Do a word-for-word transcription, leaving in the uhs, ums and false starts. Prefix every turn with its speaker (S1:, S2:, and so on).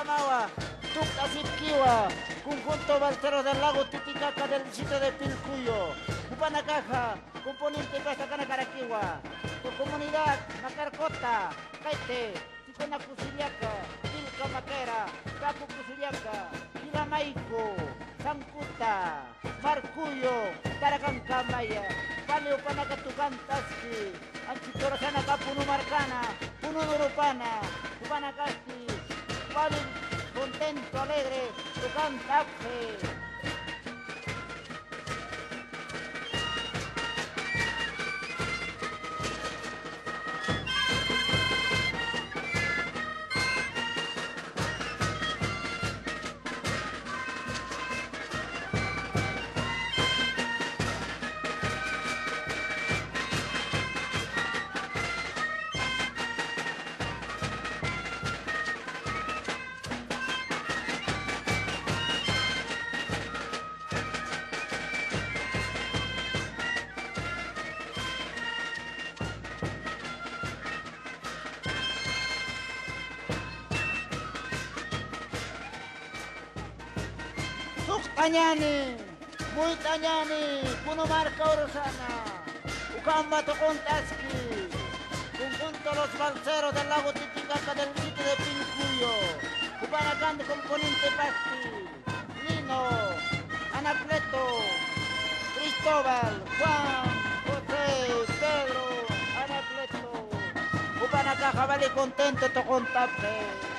S1: Chamawa, Tucasipquiwa, conjunto Balseros del Lago Titicaca del sitio de Pilcuyo, Cupanacaja, componente Pastacana Caraquiwa, tu comunidad Macarcota, Caite, Ticona Cusiliaca, Pilca Maquera, Capu Cusiliaca, Ilamaico, Sancuta, Marcuyo, Caracancamaya, Paleo Panacatucantaski, Anchitorosana Capunu Marcana, Puno Europana, Cupanacasti, Pali contento, alegre, Tucantaje. Tañani, muy tañani, Puno Marca Orosana, Ucamba Tocontaski, conjunto los balseros del lago Titicaca del sitio de Pilcuyo, Cupanacán de componente Pasti, Lino, Anacleto, Cristóbal, Juan, José, Pedro, Anacleto, Cupanacaja vale contento Tocontaque.